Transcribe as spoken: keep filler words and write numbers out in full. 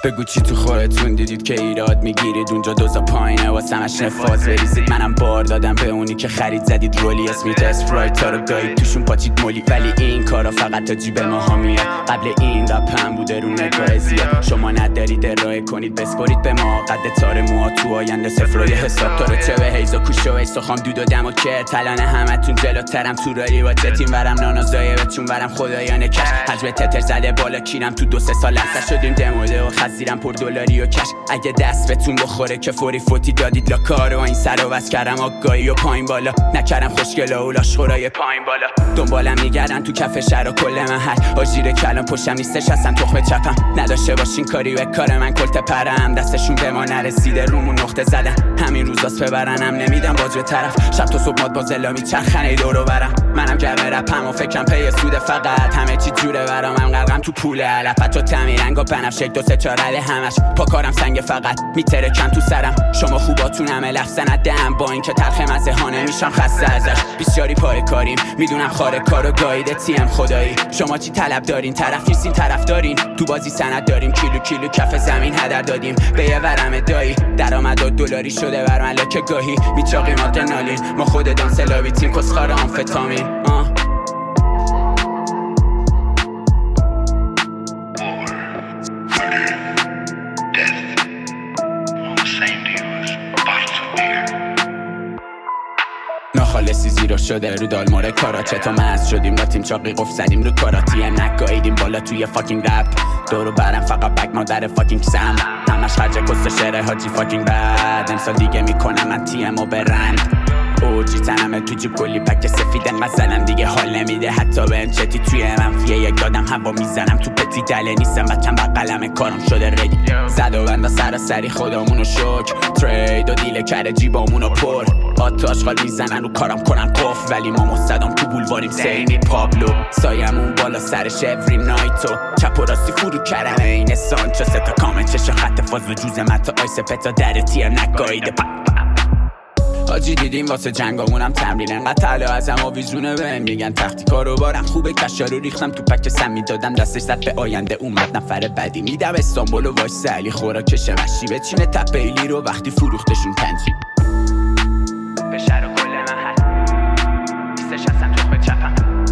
بگو چی تو خورتون دیدید که ایراد میگیرید اونجا دوزا پایینه واسه همش نفاز بریزید. منم بار دادم به اونی که خرید زدید رولی اسمیت اسپرایت ها رو گایید توشون پاچید مولی. ولی این کارا فقط تا جیب ماها میاد. قبل این رپ هم بوده رو نگاه زیاد. شما ندارید ارائه کنید بسپارید به ما قد تار موها تو آینده صفرای حساب. تو رو چه به هیزا کوشو ایستخام دود و دم و که تلانه همتون جلوترم تو رایی با تیم ورم نانازایه بچون ورم خدایانه کش. حجم تتر زده بالا کیرم تو دو سه سال لحظه شدیم دموده و خزیرم پر دلاری و کش. اگه دست بهتون بخوره که فوری فوتی دادید لا کارو این سر و بس کردم آگاهی و پایین بالا نکردم خوشگله و لاشخورای پایین بالا. دنبالم میگردن تو کف شهر و کل محل آژیر کلام پشتم نیستش اصلا تخمه چپم نداشته باشین کاری و کار من کلت پرم دستشون به ما نرسیده رومون نقطه زدن همین روزاست ببرنم نمیدم باج به طرف شب تا صبح ماد با زلا میچرخنه دورو برم. منم گرم رپم و فکرم پی سود فقط همه چی جوره برام هم غرقم تو پول علفت و تمیرنگ و بنفش دو سه چاره همش پا کارم سنگ فقط میتره کم تو سرم. شما خوباتون همه لفظن دم با این که تلخ مزه ها نمیشم خسته ازش بیسیاری پای کاریم میدونم خاره کارو گاییده تیم خدایی. شما چی طلب دارین طرف نیستین طرف دارین تو بازی سند داریم کیلو کیلو کف زمین هدر دادیم به یه ورم دایی درآمد دلاری شده بر من لکه گاهی میچاقیم آدرنالین ما خود دانس لابی تیم کسخار آمفتامین آه ناخالصی زیرو شده رو دالموره کاراچه تا مست شدیم با تیم چاقی قف زدیم رو کاراتی نگاهیدیم بالا توی فاکینگ رپ دورو برم فقط بک مادر فاکینگ سم همش خرج کست شعره حاجی فاکینگ بد امسال دیگه میکنم من تیم و برند اوجی تنمه تو جیب کلی پک سفید انقدر دیگه حال نمیده حتی به انچتی توی منفیه یک دادم هوا میزنم تو پتی دله نیستم بچم با قلم کارم شده ردی زد و بنده سراسری خودمونو شک ترید و دیله کرده جیبامونو پر آت آشغال میزنن رو کارم کنن قف ولی ما مستدام تو بولواریم سینی پابلو سایمون بالا سرش افری نایتو چپ و راستی فرو کردم این سانچو ستا کامنت چشا خط فاز و جوز متا آیس پتا در تیر نگاهیده حاجی دیدیم واسه جنگامونم تمرین انقدر طلا ازم آویزونه بهم میگن تختی کارو بارم خوبه کشا رو ریختم تو پک سم میدادم دستش زد به آینده اومد نفر بعدی میدم استانبول و وایس علی خوراکش مشی بچینه تپیلی رو وقتی فروختشون پنجی به شهر و کل محل نیستش اصلا تخمه چپم